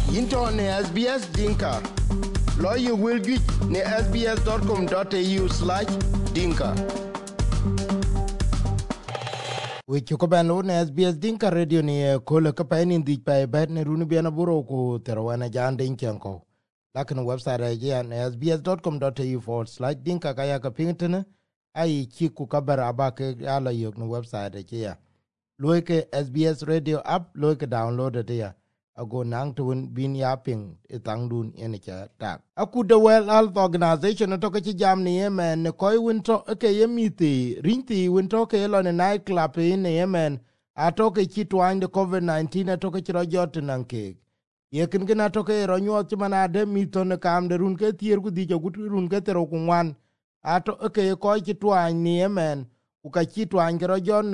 Into ne SBS Dinka. Lawyer will get ne sbs.com.au/dinka. We chukoban lo ne SBS Dinka radio ne kola ka pa ni ndi pa ba ne runu biana buro ko terwana jande inkenko. Lakin website ya ne sbs.com.au/dinka kaya ka pingtene ai ki ku kabara ba ke ala yok no website ya. Loike SBS radio app loike download it ya. Ago nang tuun bin yaping itang dun ene cha tak aku the World Health Organization to ka ci jam ni yemen ne koy winto ke yemiti rinti winto ke lo ne night club in yemen ato ke ci twan de COVID-19 ato ke ro jot nan ke yekin gina to ke ro nyot mana de mito ne kam de run ke tier ku di jogut run ke tero ku wan ato ke koy ci twan ni yemen ku ka ci twan ro jon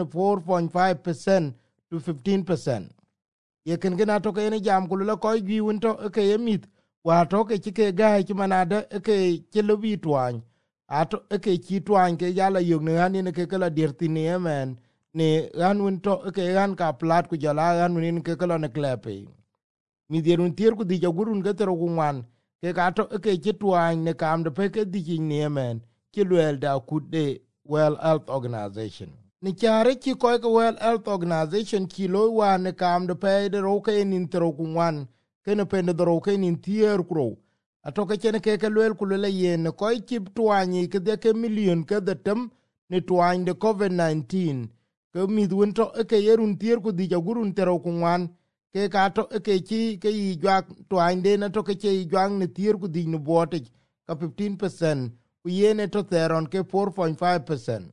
4.5% to 15%. Ye ken gina to ke ni jam kulu ko gi wonto ke yemit wa to ke ke ga ki manade ke lobi twan ato ke ki twan ke yala yug ne hani ne ke kala dirtini yemen ne han wonto ke han ka plat ku jala han nin ke kala ne klepe mi dirun tier ku di jagurun ke tero ku wan ke ka to ke ki twan ne kam de pe ke di ni yemen ki luel da ku de World Health Organization ni chare ki koy ko World Health Organization ki lo wa ne kam de pe de ro ke nin tro ku wan ke ne pe de ro ke nin tier kro atoke chen ke lel ku le yen koy ki twani ke de ke million ke de tem ne twani de COVID-19 ke mi dun to ke yerun tier ku di jagurun tro ku wan ke ka to ke ki ke yi jak twani de na to ke yi jang ne tier ku di no bote ka 15% ku yene to teron ke 4.5%.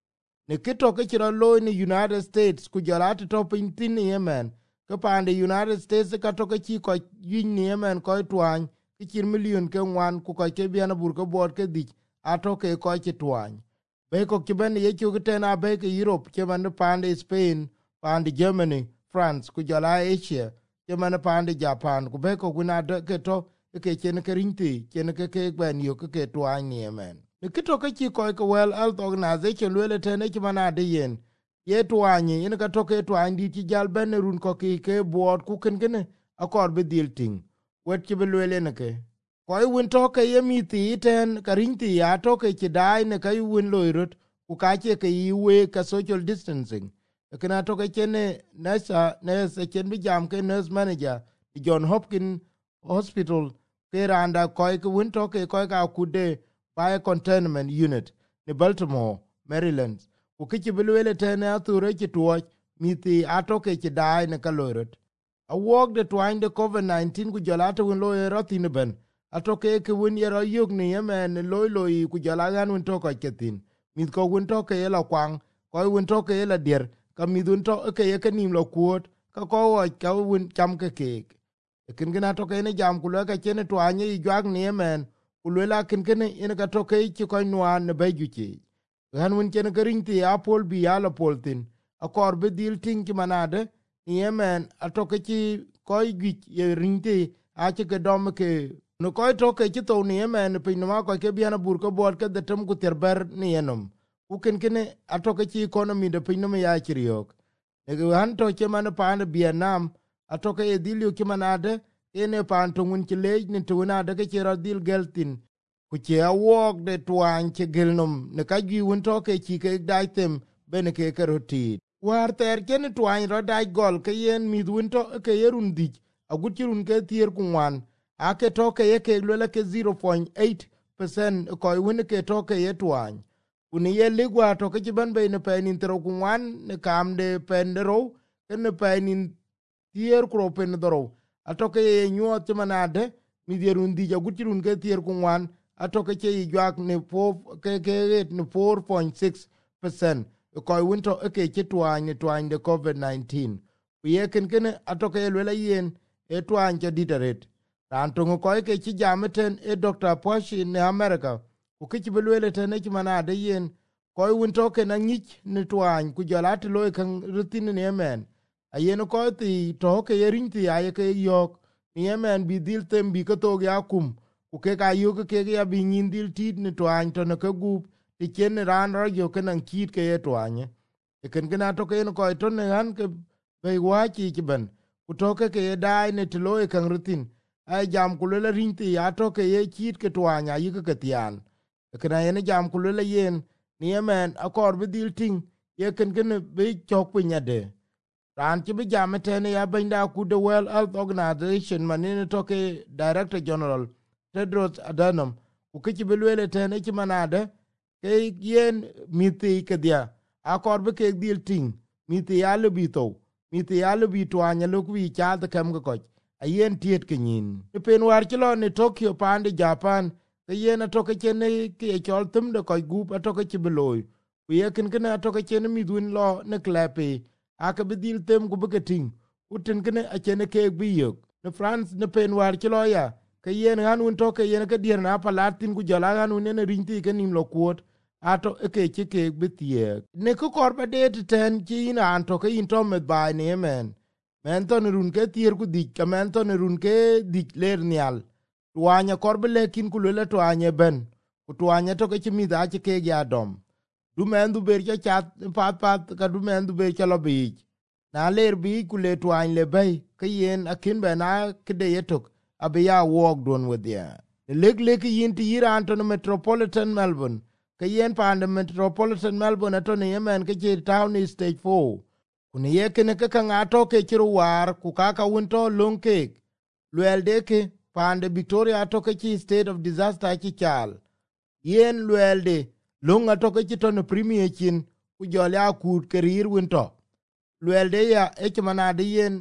Ne kito ke chiro lo in the United States ku jalati to pintin Yemen ke pande United States ka to ke chi ko yin Yemen ko twan ke chir million ke wan ku ko ke biana bur ko bot ke dik ato ke ko ke twan be ko ke ben ye chu ke na be ke Europe ke ban pande Spain pande Germany France ku jala Asia ke man pande Japan ku be ko guna de ke to ke chen ke rinti chen ke ben yo ke twan Yemen kito ka chi ko ko World Health Organization lele tene ki mana de yen ye twani in ka to ke twani ti jal ben run ko ki ke board ku ken gene akor be dilting wet ki be lele ne ke ko win to ke yemiti ten karinti ya to ke ki dai ne ka win loirot ku ka che ke yiwe ka social distancing kana to ke chene nasa chen bi jam ke nurse manager John Hopkins Hospital ke randa ko win to ke ko ka kude by containment unit in Baltimore, Maryland. Ukichi bilwele tene athure ki tuwach miti atoke ki dai ne kalorot. A walk the twine the COVID-19 ku jalata win loye rothine ben. Atoke ke win yero yug ni yemen loy ku jalagan win toko ketin. Mit ko win toke yela kwang, koi win toke yela dier, ka midun toke yeke nim lo kuot, ka ko ka win cham ke kek. Ekin gina toke ne jam kulo ka chene twanye I juag ni yemen, ulwela ken ina ka toke ki ko nwan ne bejuki han won ken garinti apol bi ala poltin akor be dil tin ki manade yemen atoke ki ko gi ye rinti a ke dom ke no ko toke ki to ni yemen pe no ma ko ke biana bur ko bor ke de tem ku terber ni enom u ken atoke ki economy de pe no ya kiriok ne han to ke man pa ne Vietnam atoke e dilio ki manade ene pan to mun ki lej ni to na de ke ro dil geltin ku che awok de twan ke gelnom ne ka gi won to ke ki ke daitem bene ke karoti war ter ken twan ro dai gol ke yen mi won to ke yerun dik agutirun ke tier ku wan ake to ke ke le ke 0.8% ko won ke to ke yetwan uni ye ligwa to ke ban be ne pe ni tro ku wan ne kam de pendero ne pe ni tier ku pen dro atoke ye nyuot manade mi derun di jagutirun ke tier ku wan atoke che yak ne 4.6% ko winto ke twanye de COVID-19 ye ken atoke lele yen e twanye ditaret ran to ko ke chi jameten e Dr. Posh in America ku ke belwele tene ki manade yen ko winto ke na ngich ne twanye ku jalati lo kan rutin ne men ayen ko ti to ke yerinti aye ke yok Yemen bi dil tem bi ko to ya kum ku ke ka yo ke ya bi nyin dil tit ne twan to ne ke gu ti ken ran ro yo ke nan kit ke ye twanye e ken gna to ke no ko to ne han ke be wa ki ben ku to ke ye dai ne to e kan rutin ai jam ku le rinti ya to ke ye chit ke twanya yi ke tian kana ye jam ku le yen ni yemen akor bi dil ting ye ken be chok pinya de ran ti bi jam tene ya benda ku the World Health Organization manene to ke Director General Tedros Adhanom ku ke bi le tene ti manade ke yen miti ke dia akor bi ke dil ting miti ya le bi to miti ya le bi twanya lu ku cha de kam ko a yen tiet ke nyin pen war ti lo ni Tokyo pande Japan ke yen to ke chene ke chol tum de ko gu to ke bi loy ku ye ken to ke chene mi dun lo ne klepe aka bi dil tem ku buketing utin kene a chene ke bi yok ne France ne pen war ti lo ya ke yen hanun to ke yen ke dier na palatin ku jala hanun ne rinti ke nim lo kuot ato ke ke bi tie ne ko korba de ten ki ina anto ke into med ba ne men to ne run ke tier ku dik ka men to ne run ke dik ler nyal tuanya korbe lekin ku le tuanya ben ku tuanya to ke mi da ke ya dom du men du ber cha chat pat ka du men du ber cha lo bi na ler bi ku le twan le bay ke yen akin be na ke de yetok abiya walk don with ya leg yin ti iran to Metropolitan Melbourne ke yen pa the Metropolitan Melbourne to ne yemen ke ti town is stage 4 ku ne ye ke ne ka nga to ke ti war ku ka won to lung ke lwel de ke pa the Victoria to ke ti state of disaster ki chal yen lwel de lunga to ke to no premier kin ku jola kut kerir winto lwelde ya ekmana de yen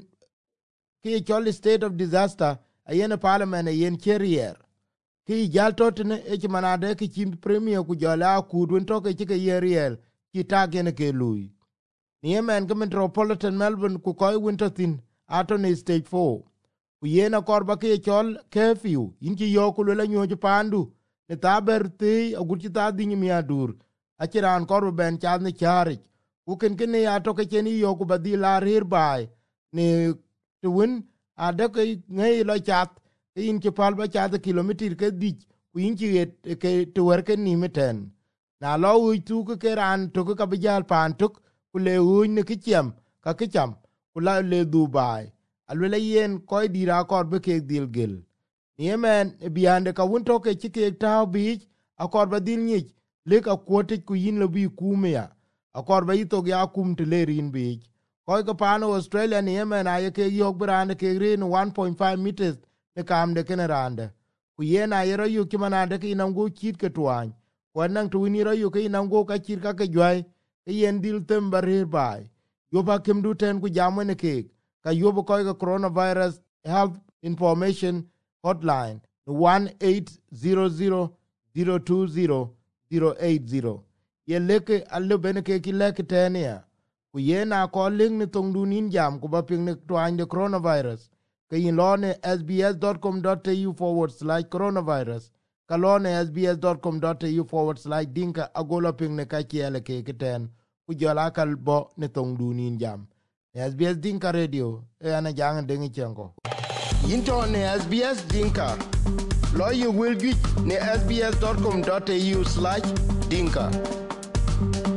ki chol state of disaster a yen parliament a yen cherrier ki jalto tene ekmana de ki chim premier ku jola kut winto ke ke yeriel ki tagen ke lui ni yemen ke Metropolitan Melbourne ku koy winto tin ato ne stage 4 ku yen akorba ki chol curfew inki yoku le nyoju pandu ne taber te aguti ta dinyi mi adur achiran korbo ben chad ne charik u ken ya to ke cheni yoku badi la rir bai ne tuun ade ke ngai lo chat in ke palba chat kilometer ke dik ku in ki ke to wer ke ni meten na lo u tu ke ran to ke kabijal pantuk ku le u ne ke chem ka ke cham ku la le Dubai alwele yen koy dira kor be ke dil gel yemen biande ka won to ke ke taw bi akor ba dil ni le ka kote ku yin lo bi kumya akor ba ito ya kum te le rin bi koy ko pano Australia ni yemen aye ke yok brande ke rin 1.5 meters ne kam de kenarande ku yen aye ro yu kimanande ke nango kit ke twan ko nan tu ni ro yu ke nango ka kit ka ke jwai ke yen dil tembarer bai yo ba kem du ten ku jamene ke ka yobo koy ga coronavirus health information hotline 1-800-020-080 ye leke allo bene ke ki leke tenia ku ye na ko ling ni tong du nin jam ku ba ping ne twang de coronavirus ke yin lone sbs.com.au/coronavirus ka lone sbs.com.au/dinka agola ping ne ka kiele ke ten ku jola kal bo ne tong du nin jam SBS Dinka Radio ana jang dengi chengo into ne SBS Dinka lawyer will get ne sbs.com.au/dinka